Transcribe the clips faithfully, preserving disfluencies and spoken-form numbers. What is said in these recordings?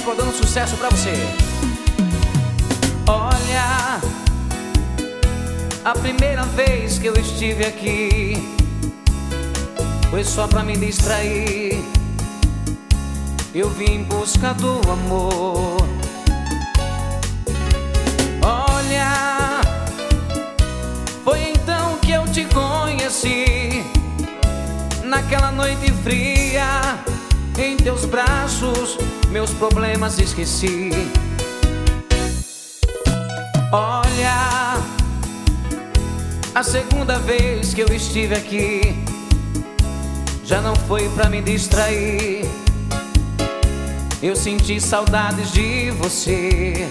recordando sucesso pra você. Olha, a primeira vez que eu estive aqui foi só pra me distrair. Eu vim em busca do amor. Olha, foi então que eu te conheci, naquela noite fria. Em teus braços meus problemas esqueci. Olha, a segunda vez que eu estive aqui já não foi pra me distrair. Eu senti saudades de você.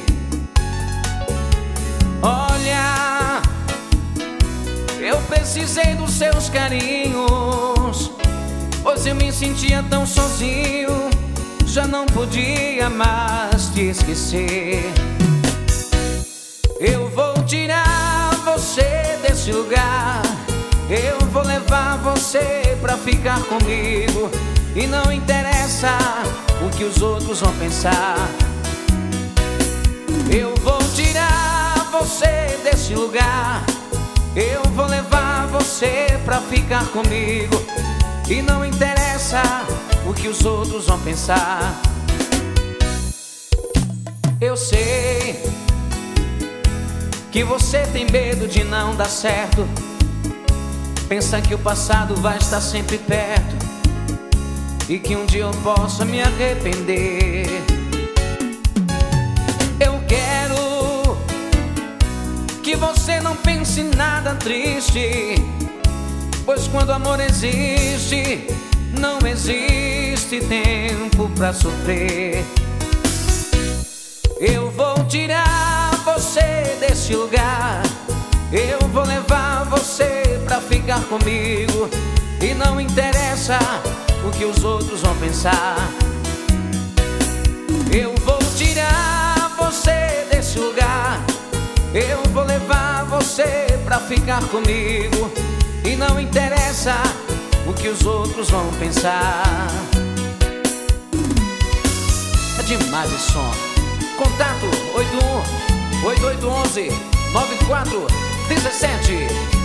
Olha, eu precisei dos seus carinhos, pois eu me sentia tão sozinho, já não podia mais te esquecer. Eu vou tirar você desse lugar, eu vou levar você pra ficar comigo, e não interessa o que os outros vão pensar. Eu vou tirar você desse lugar, eu vou levar você pra ficar comigo, e não interessa o que os outros vão pensar. Eu sei que você tem medo de não dar certo, pensa que o passado vai estar sempre perto, e que um dia eu possa me arrepender. Eu quero que você não pense em nada triste, pois quando amor existe, não existe tempo pra sofrer. Eu vou tirar você desse lugar, eu vou levar você pra ficar comigo, e não interessa o que os outros vão pensar. Eu vou tirar você desse lugar, eu vou levar você pra ficar comigo, e não interessa o que os outros vão pensar. É demais esse som. Contato oito um oito oito um um nove quatro um sete.